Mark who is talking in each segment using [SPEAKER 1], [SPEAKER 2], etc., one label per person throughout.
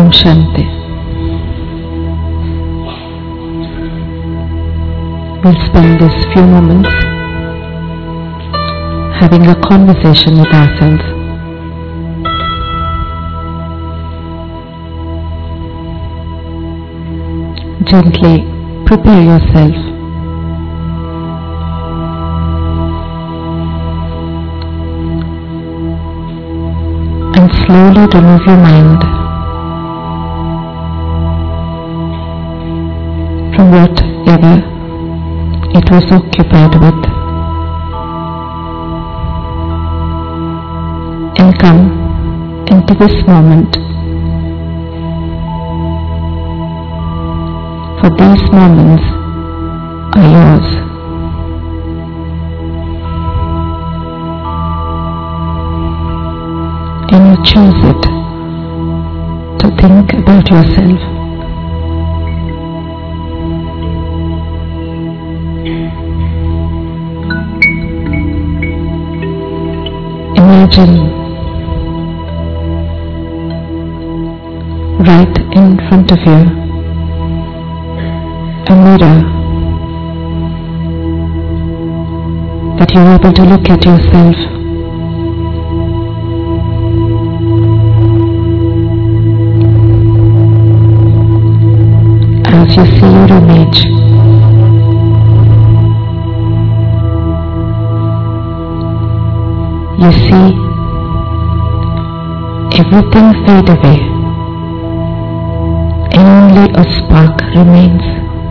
[SPEAKER 1] Om Shanti. We'll spend these few moments having a conversation with ourselves. Gently prepare yourself. And slowly remove your mind from whatever it was occupied with, and come into this moment. For these moments are yours. And you choose it to think about yourself. Imagine right in front of you a mirror that you're able to look at yourself. As you see your image, you see everything fade away and only a spark remains.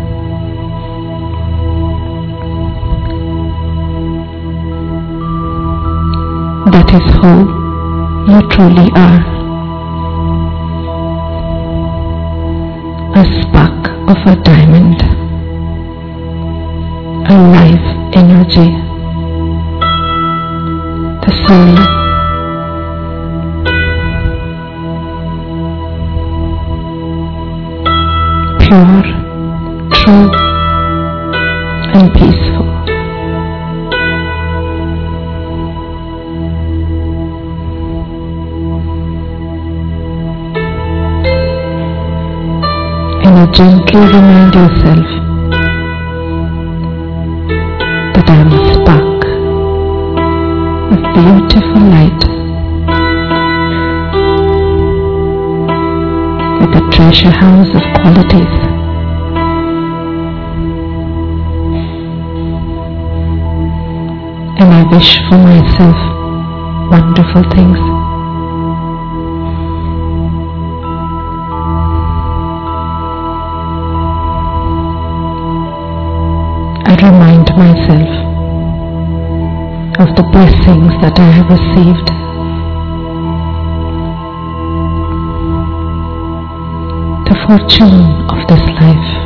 [SPEAKER 1] That is who you truly are. A spark of a diamond, a life energy, the soul. Pure, true, and peaceful. And you gently remind yourself that I am a spark of beautiful light with a treasure house of qualities. And I wish for myself wonderful things. I remind myself of the blessings that I have received. The fortune of this life.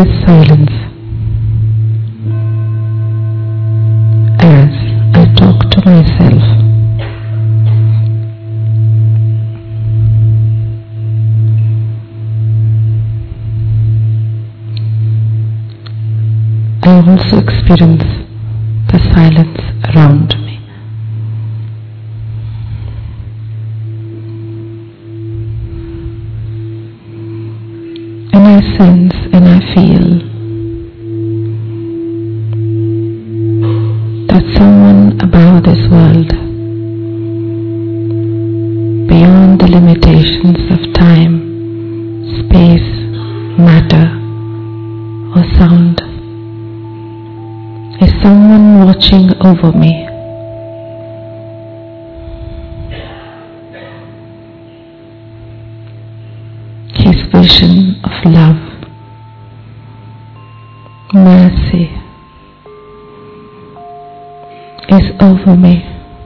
[SPEAKER 1] this silence as I talk to myself. I also experience the silence around me. And I sense and I feel that someone above this world, beyond the limitations of time, space, matter, or sound, is someone watching over me. His vision of love, mercy is over me.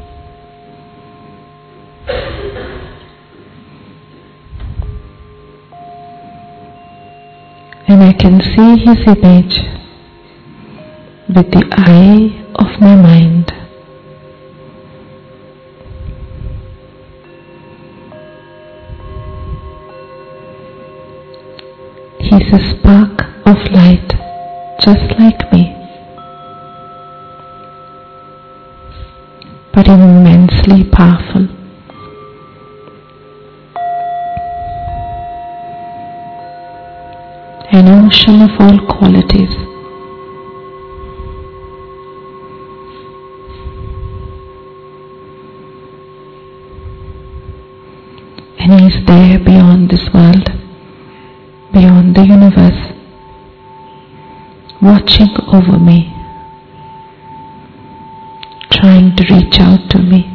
[SPEAKER 1] And I can see his image with the eye of my mind. He's a spark of light, just like me, but immensely powerful. An ocean of all qualities. And he is there beyond this world, beyond the universe, watching over me, trying to reach out to me.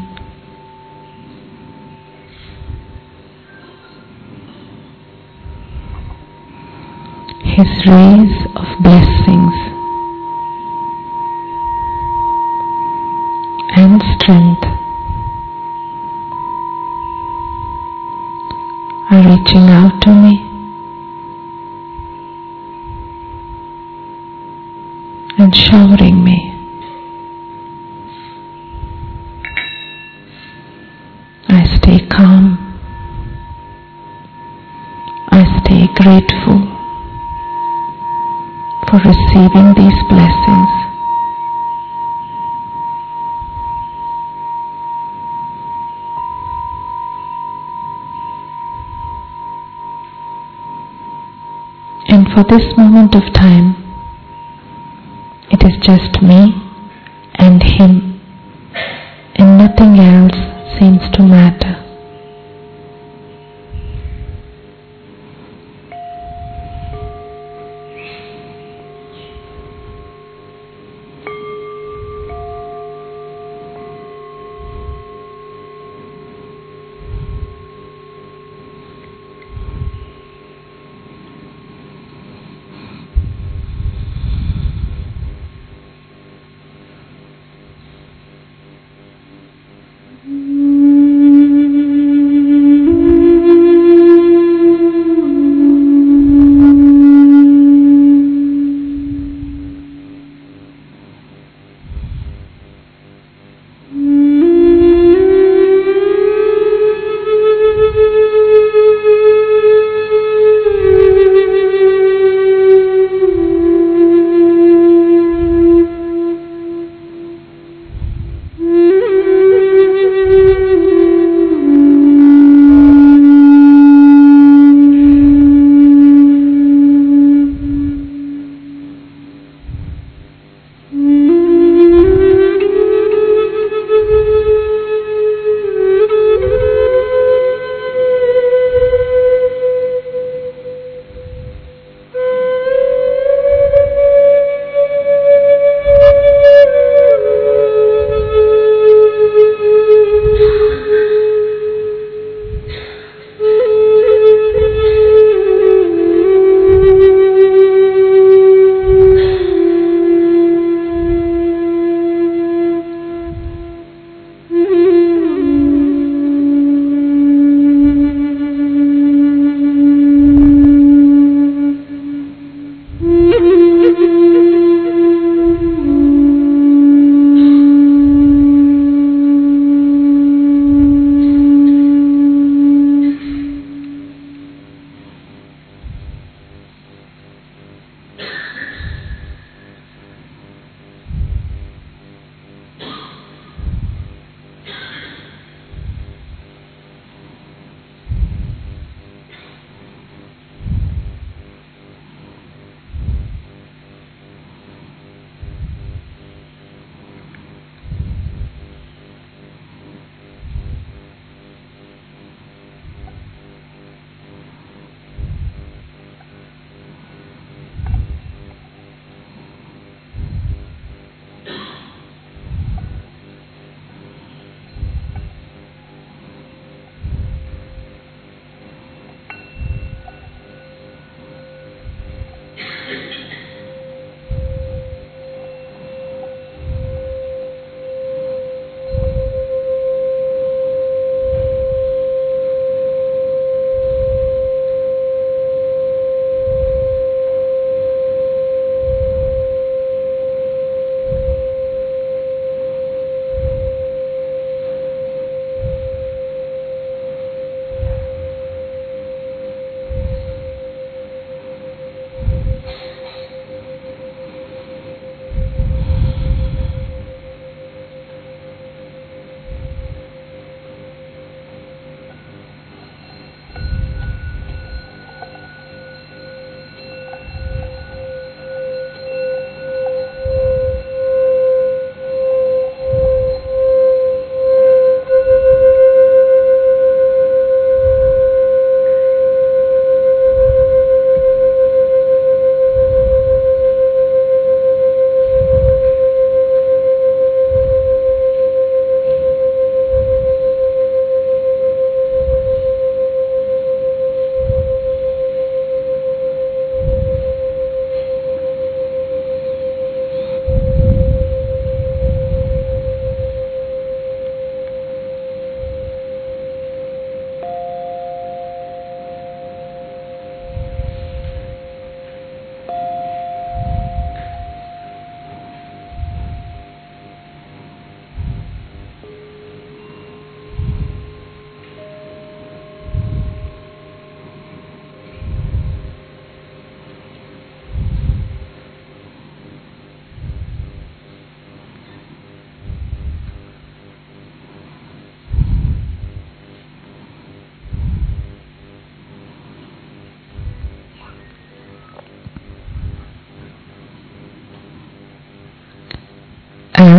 [SPEAKER 1] His rays of blessings and strength are reaching out to me and showering me. I stay calm. I stay grateful for receiving these blessings. And for this moment of time, it is just me and him, and nothing else seems to matter.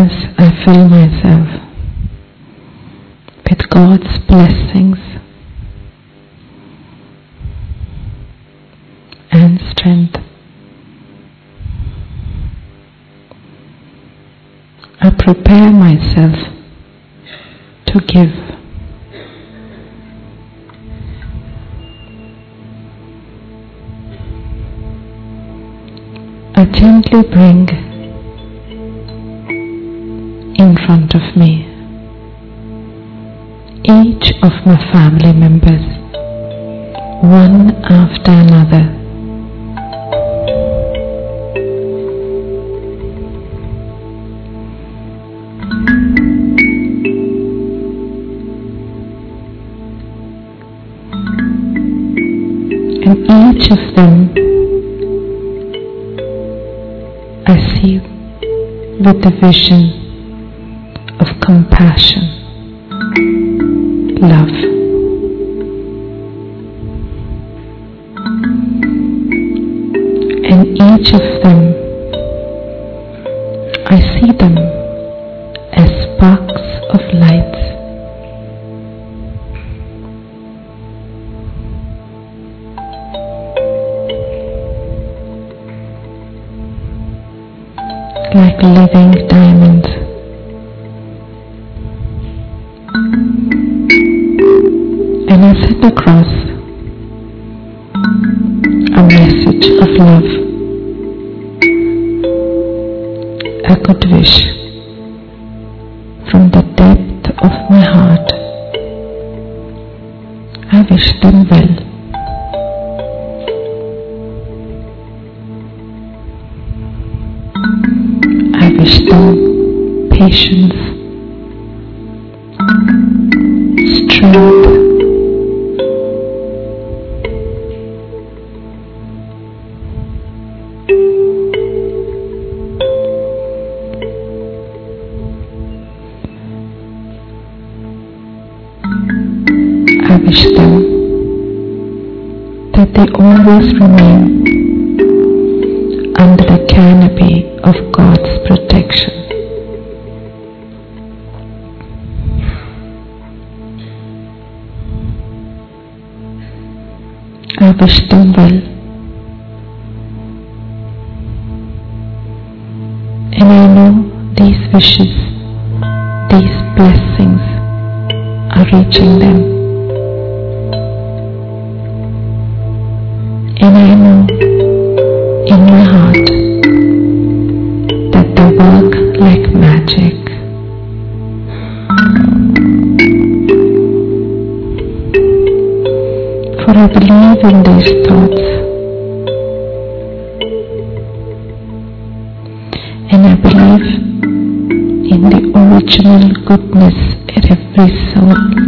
[SPEAKER 1] as I fill myself with God's blessings and strength, I prepare myself to give. I gently bring in front of me each of my family members, one after another. And each of them I see with the vision of compassion, love. And each of them, I see them as sparks of light. Like living diamonds. And I send across a message of love, a good wish from the depth of my heart. I wish them well. I wish them patience, strength, I wish them that they always remain under the canopy of God's protection. I wish them well, and I know these wishes, these blessings are reaching them, and I know in my heart that they work like magic. For I believe in these thoughts, and I believe in the original goodness in every soul.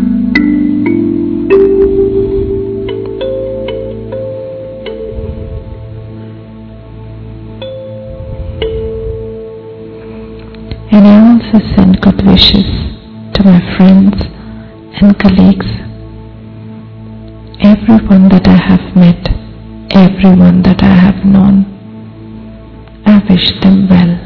[SPEAKER 1] And I also send good wishes to my friends and colleagues, everyone that I have met, everyone that I have known. I wish them well.